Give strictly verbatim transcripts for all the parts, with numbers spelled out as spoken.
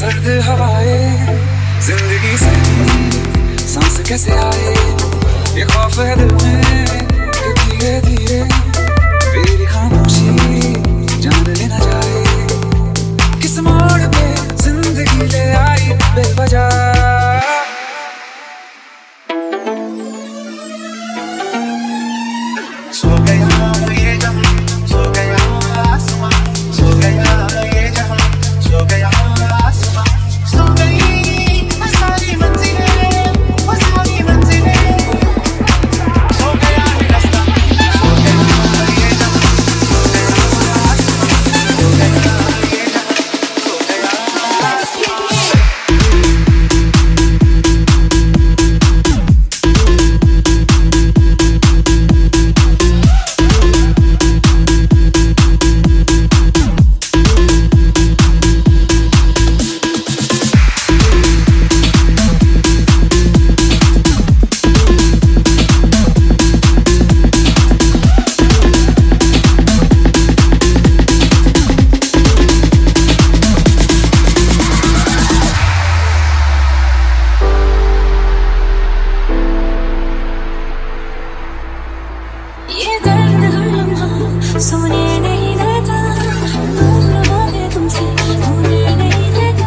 सर्द हवाएं जिंदगी से सांस कैसे आए, ये खौफ है दिल में कि धीरे धीरे तेरी खामोशी जान लेना जाए। किस मोड़ पे जिंदगी ले आई बेवजह, सो गया ये जहां, सो गया आसमां, सो गया ये जहां, सो गया आसमां, सो गई वो सारी मंजिलें, वो सारी मंजिलें, सो गया है रास्ता, सो गया ये जहां, सो गया आसमां, सो गया ये जहां, सो गया आसमां। ये दर्द हर लम्हा सोने नहीं देता, दूर होके तुमसे होने नहीं देता।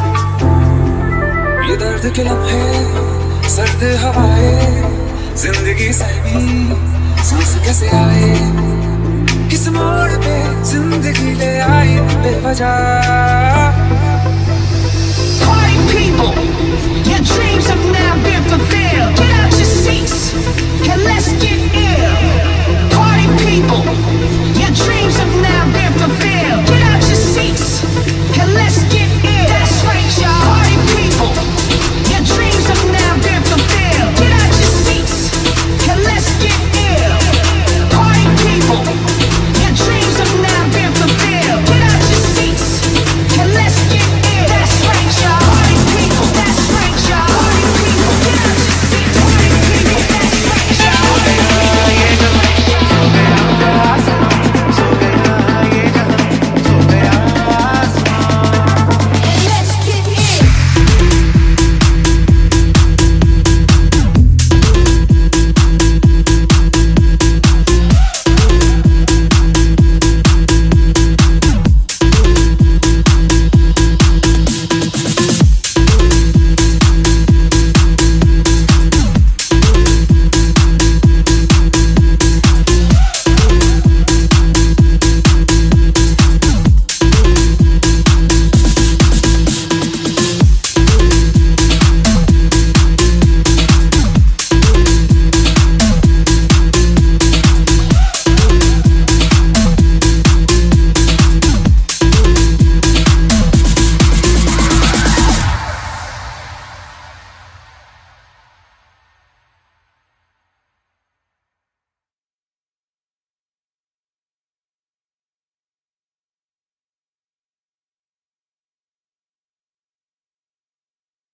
ये दर्द के लम्हे सर्द हवाएं जिंदगी से भी सांस कैसे आए, किस मोड़ पे जिंदगी ले आई बेवजह। Party people, your dreams are